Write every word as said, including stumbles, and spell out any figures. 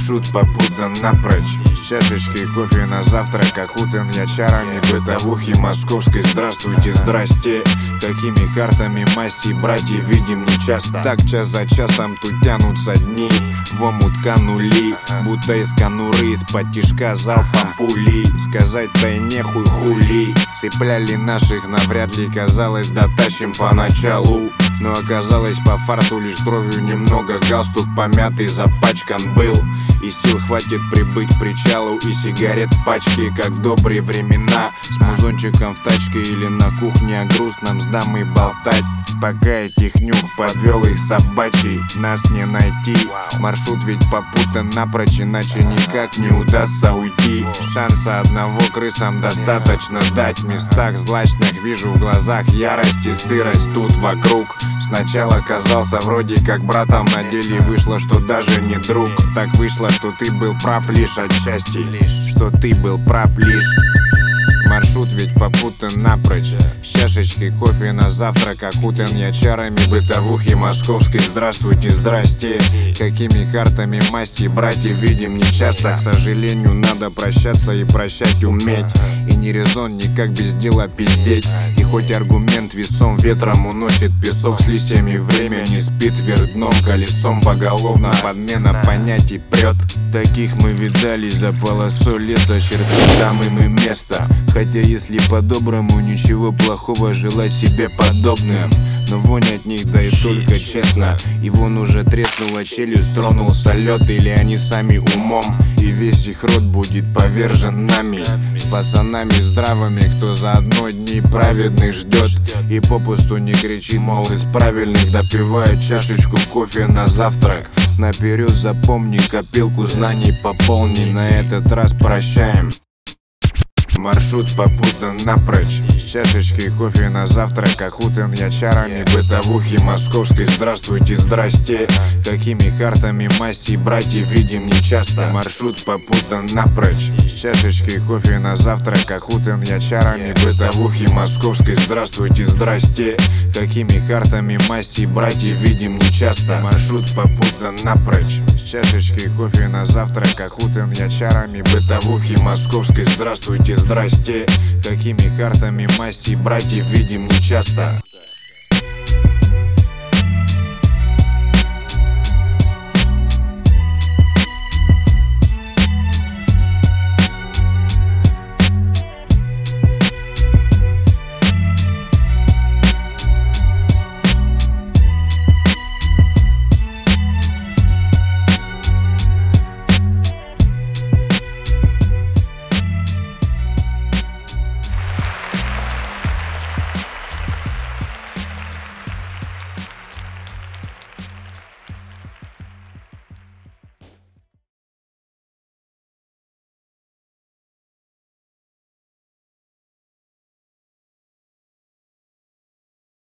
Маршрут попутан напрочь. Чашечкой кофе на завтрак окутан я чарами бытовухи московской. Здравствуйте, здрасте. Какими картами масти братьев видим нечасто. Так час за часом тут тянутся дни, в омут канули, будто из конуры, из-под тишка залпом пули. Сказать-то и нехуй хули. Цепляли наших, навряд ли казалось, дотащим поначалу. Но оказалось по фарту лишь кровью немного. Галстук помятый, запачкан был, и сил хватит прибыть к причалу. И сигарет в пачке, как в добрые времена. С музончиком в тачке или на кухне о грустном с дамой болтать. Пока этих нюх подвел их собачий, нас не найти. Маршрут ведь попутан напрочь, иначе никак не удастся уйти. Шанса одного крысам достаточно дать. В местах злачных вижу в глазах ярость и сырость тут вокруг. Сначала казался вроде как братом, на деле вышло, что даже не друг. Так вышло, что ты был прав лишь отчасти, что ты был прав лишь. Маршрут ведь попутан напрочь. С чашечкой кофе на завтрак окутан я чарами бытовухи московской. Здравствуйте, здрасте. Какими картами масти братьев видим нечасто. К сожалению, надо прощаться и прощать уметь. И не резон никак без дела пиздеть. И хоть аргумент весом ветром уносит песок с листьями, время не спит вверх дном, колесом поголовно подмена понятий прет. Таких мы видали за полосой леса, черты там им и место. Хотя если по-доброму, ничего плохого желать себе подобным. Но вонь от них, да и только честно. И вон уже треснула челюсть, тронулся лед. Или они сами умом, и весь их род будет повержен нами. С пацанами здравыми, кто за одной дни праведных ждет. И попусту не кричит, мол, из правильных допивает чашечку кофе на завтрак. Наперед запомни, копилку знаний пополни. На этот раз прощаем. Маршрут попутан напрочь. С чашечкой кофе на завтрак окутан я чарами бытовухи московской. Здравствуйте, здрасте. Какими картами масти братьев видим нечасто. Маршрут попутан напрочь. С чашечкой кофе на завтрак окутан я чарами бытовухи московской. Здравствуйте, здрасте. Какими картами масти братьев видим нечасто. Маршрут попутан напрочь. С чашечкой кофе на завтрак окутан я чарами бытовухи московской. Здравствуйте, здрасте. Какими картами масти братьев видим нечасто.